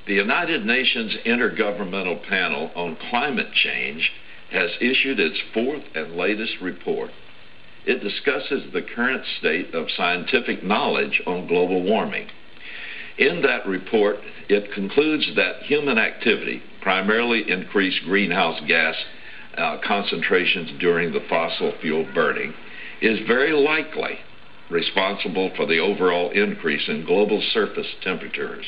The United Nations Intergovernmental Panel on Climate Change has issued its fourth and latest report. It discusses the current state of scientific knowledge on global warming. In that report, it concludes that human activity, primarily increased greenhouse gas concentrations during the fossil fuel burning, is very likely responsible for the overall increase in global surface temperatures.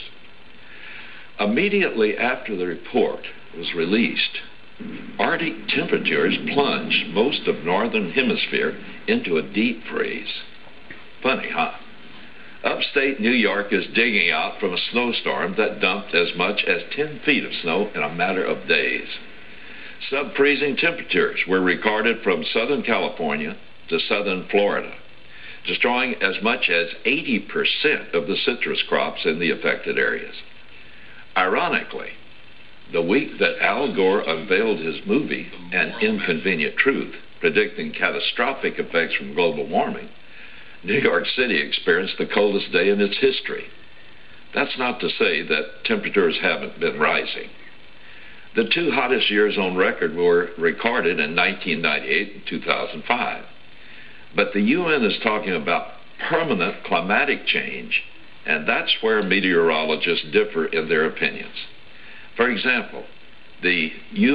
Immediately after the report was released, Arctic temperatures plunged most of northern hemisphere into a deep freeze. Funny, huh? Upstate New York is digging out from a snowstorm that dumped as much as 10 feet of snow in a matter of days. Sub-freezing temperatures were recorded from Southern California to southern Florida, destroying as much as 80% of the citrus crops in the affected areas. Ironically, the week that Al Gore unveiled his movie, An Inconvenient Truth, predicting catastrophic effects from global warming, New York City experienced the coldest day in its history. That's not to say that temperatures haven't been rising. The two hottest years on record were recorded in 1998 and 2005. But the UN is talking about permanent climatic change, and that's where meteorologists differ in their opinions. For example, the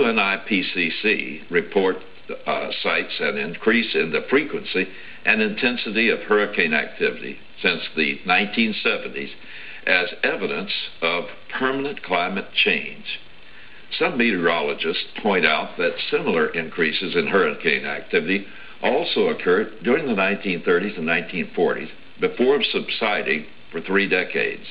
UNIPCC report cites an increase in the frequency and intensity of hurricane activity since the 1970s as evidence of permanent climate change. Some meteorologists point out that similar increases in hurricane activity also occurred during the 1930s and 1940s before subsiding for 3 decades.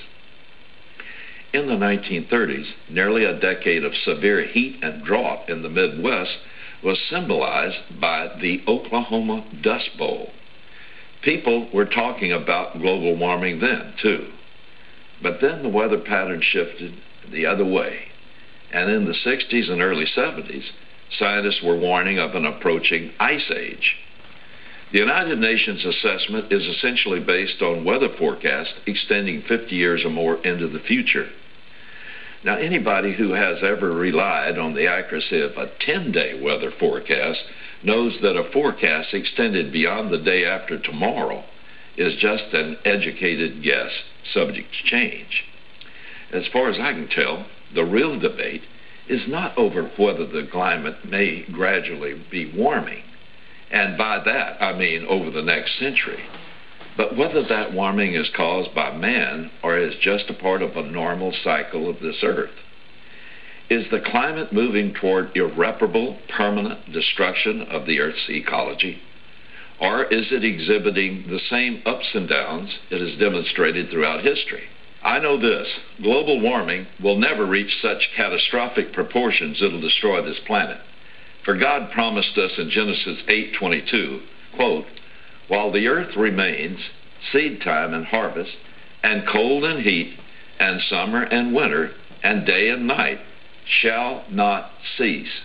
In the 1930s, nearly a decade of severe heat and drought in the Midwest was symbolized by the Oklahoma Dust Bowl. People were talking about global warming then, too. But then the weather pattern shifted the other way. And in the 60s and early 70s, scientists were warning of an approaching ice age. The United Nations assessment is essentially based on weather forecasts extending 50 years or more into the future. Now, anybody who has ever relied on the accuracy of a 10-day weather forecast knows that a forecast extended beyond the day after tomorrow is just an educated guess subject to change. As far as I can tell, the real debate is not over whether the climate may gradually be warming, and by that I mean over the next century, but whether that warming is caused by man or is just a part of a normal cycle of this earth. Is the climate moving toward irreparable, permanent destruction of the Earth's ecology? Or is it exhibiting the same ups and downs it has demonstrated throughout history? I know this: global warming will never reach such catastrophic proportions it'll destroy this planet. For God promised us in Genesis 8:22, quote, "While the earth remains, seed time and harvest, and cold and heat, and summer and winter, and day and night shall not cease."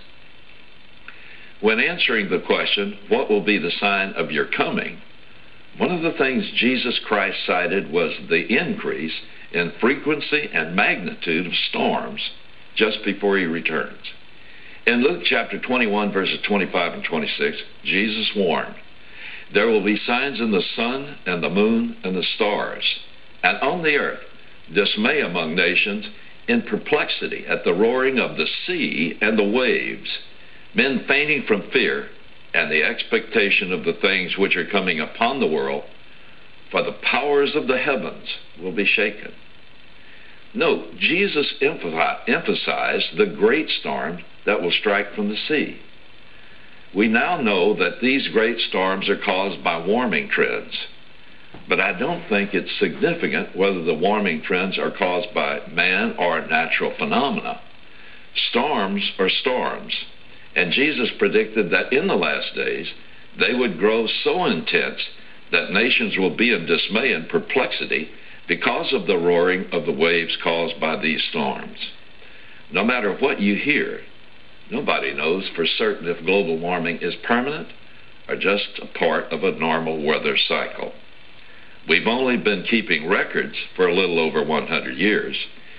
When answering the question, what will be the sign of your coming, one of the things Jesus Christ cited was the increase in frequency and magnitude of storms just before he returns. In Luke chapter 21, verses 25 and 26, Jesus warned, "There will be signs in the sun and the moon and the stars, and on the earth dismay among nations, in perplexity at the roaring of the sea and the waves, men fainting from fear and the expectation of the things which are coming upon the world, for the powers of the heavens will be shaken." Note, Jesus emphasized the great storms that will strike from the sea. We now know that these great storms are caused by warming trends, but I don't think it's significant whether the warming trends are caused by man or natural phenomena. Storms are storms, and Jesus predicted that in the last days they would grow so intense that nations will be in dismay and perplexity because of the roaring of the waves caused by these storms. No matter what you hear, nobody knows for certain if global warming is permanent or just a part of a normal weather cycle. We've only been keeping records for a little over 100 years,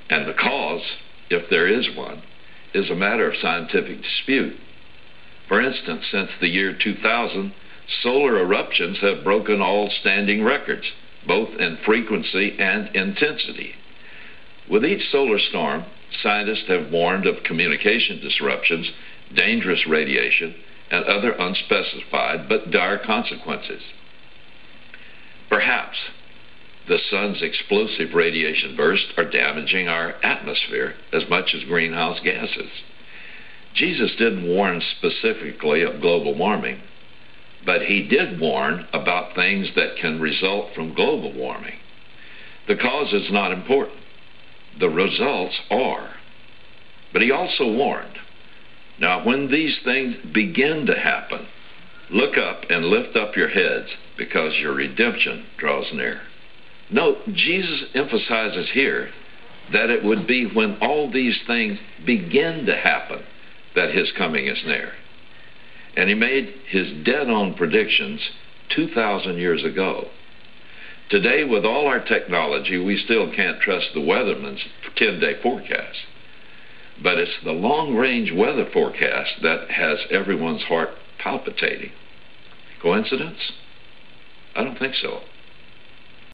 And the cause, if there is one, is a matter of scientific dispute. For instance, since the year 2000, solar eruptions have broken all standing records, both in frequency and intensity. With each solar storm, scientists have warned of communication disruptions, dangerous radiation, and other unspecified but dire consequences. Perhaps the sun's explosive radiation bursts are damaging our atmosphere as much as greenhouse gases. Jesus didn't warn specifically of global warming, but he did warn about things that can result from global warming. The cause is not important. The results are. But he also warned, now when these things begin to happen, look up and lift up your heads, because your redemption draws near. Note, Jesus emphasizes here that it would be when all these things begin to happen that his coming is near. And he made his dead-on predictions 2,000 years ago. Today, with all our technology, we still can't trust the weatherman's 10-day forecast. But it's the long-range weather forecast that has everyone's heart palpitating. Coincidence? I don't think so.